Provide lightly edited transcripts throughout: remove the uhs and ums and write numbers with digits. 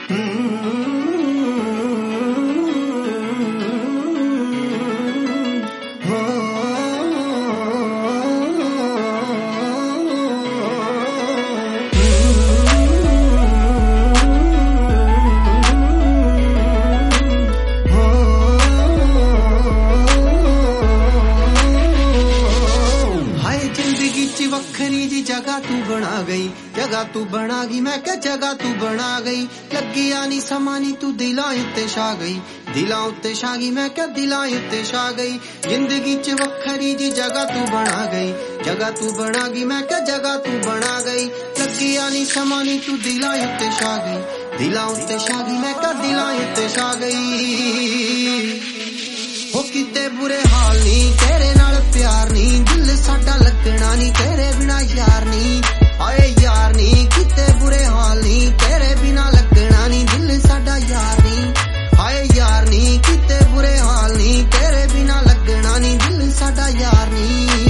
वखरी जी जगह तू बना गई, जगह तू बना गई, मैं क्या जगह तू बना गई। लगिया नी समा नी तू दिलां उत्ते छा गई, दिलां उत्ते छा गई, मैं क्या दिलां उत्ते छा गई। जिंदगी च वखरी जी जगह तू बना गई, जगह तू बना गई, मैं क्या जगह तू बना गई। लगिया नी समा नी तू दिलां उत्ते छा गई, दिलां उत्ते छा गई, मैं क्या दिलां उत्ते छा गई। हो किते बुरे हाल नी तेरे नाल प्यार नी, दिल साडा लगना नी तेरे बिना यार नी। आए यार नी किते बुरे हाल नी तेरे बिना लगना नी, दिल साडा यार नी। आए यार नी किते बुरे हाल नी तेरे बिना लगना नी, दिल साडा यार नी।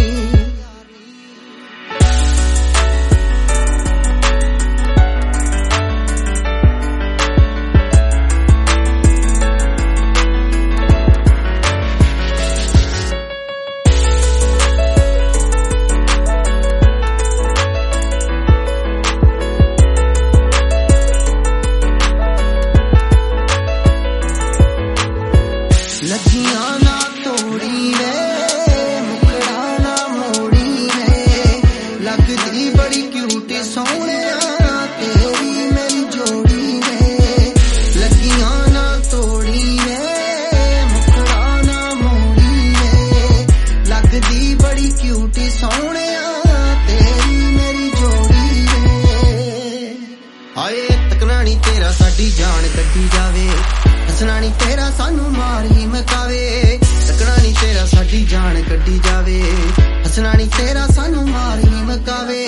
लगिया ना तोड़ी रे मुकड़ा ना मोड़ी रे, लगदी बड़ी क्यूट सोहणे तेरी मेरी जोड़ी रे। लगिया ना तोड़ी रे मुकड़ा ना मोड़ी रे, लगदी बड़ी क्यूट सोहणे तेरी मेरी जोड़ी रे। आए तकना नी तेरा साडी जान कड्डी जावे, हसना नी तेरा सानू मार ही मकावे। तकना नी तेरा साडी जान कड्डी जावे, हसना नी तेरा सानू मार ही मकावे।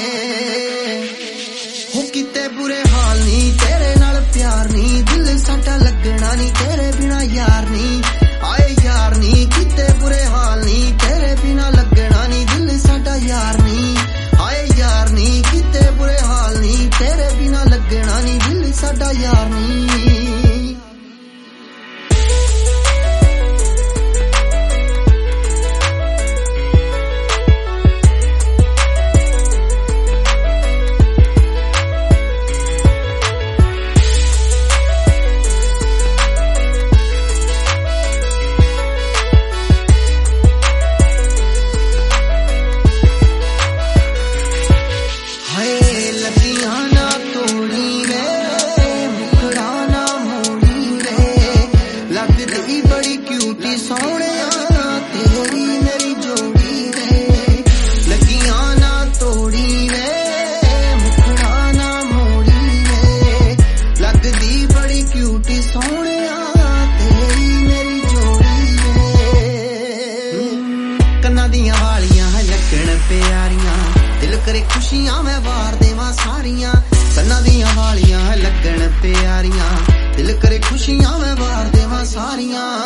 हो किते बुरे हाल नी तेरे नाल प्यार नी, दिल साडा लगना नी तेरे बिना यार नी। आए यार नी किते बुरे हाल नी तेरे बिना लगना नी, दिल साडा यार नी। आए यार नी किते बुरे हाल नी तेरे बिना लगना नी, दिल साडा यार नी। लगिया ना तोड़ी रे मुकड़ा ना मोड़ी रे, लगदी बड़ी क्यूटी सोहणे तेरी मेरी जोड़ी रे। लगिया ना तोड़ी रे मुकड़ा ना मोड़ी रे, लगदी बड़ी क्यूटी सोहणे तेरी मेरी जोड़ी रे। कन्ना दियां वालियां लगण प्यारियां, दिल करे खुशियां मैं वार देवां सारियां। कन्ना दियां वालियां लगण प्यारियां, दिल करे खुशियां मैं वार देवां सारियां।